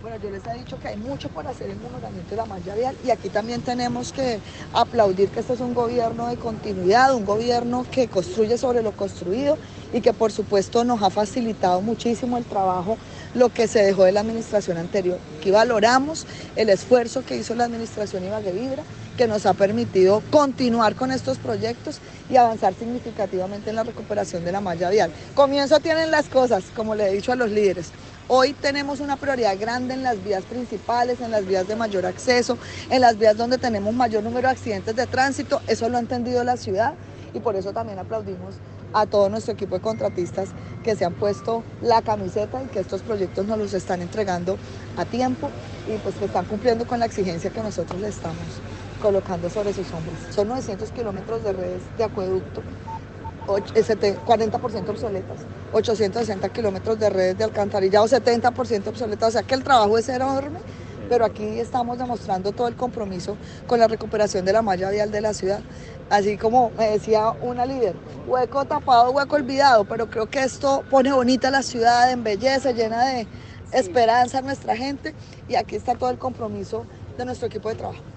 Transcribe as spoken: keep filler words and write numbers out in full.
Bueno, yo les he dicho que hay mucho por hacer en el mejoramiento de la malla vial y aquí también tenemos que aplaudir que este es un gobierno de continuidad, un gobierno que construye sobre lo construido y que por supuesto nos ha facilitado muchísimo el trabajo, lo que se dejó de la administración anterior. Aquí valoramos el esfuerzo que hizo la administración Ibagué Vibra, que nos ha permitido continuar con estos proyectos y avanzar significativamente en la recuperación de la malla vial. Comienzo tienen las cosas, como le he dicho a los líderes. Hoy tenemos una prioridad grande en las vías principales, en las vías de mayor acceso, en las vías donde tenemos mayor número de accidentes de tránsito. Eso lo ha entendido la ciudad y por eso también aplaudimos a todo nuestro equipo de contratistas que se han puesto la camiseta y que estos proyectos nos los están entregando a tiempo y pues que están cumpliendo con la exigencia que nosotros le estamos colocando sobre sus hombros. Son novecientos kilómetros de redes de acueducto, cuarenta por ciento obsoletas, ochocientos sesenta kilómetros de redes de alcantarillado, setenta por ciento obsoletas, o sea que el trabajo es enorme, pero aquí estamos demostrando todo el compromiso con la recuperación de la malla vial de la ciudad. Así como me decía una líder, hueco tapado, hueco olvidado, pero creo que esto pone bonita la ciudad, embellece, llena de esperanza a nuestra gente y aquí está todo el compromiso de nuestro equipo de trabajo.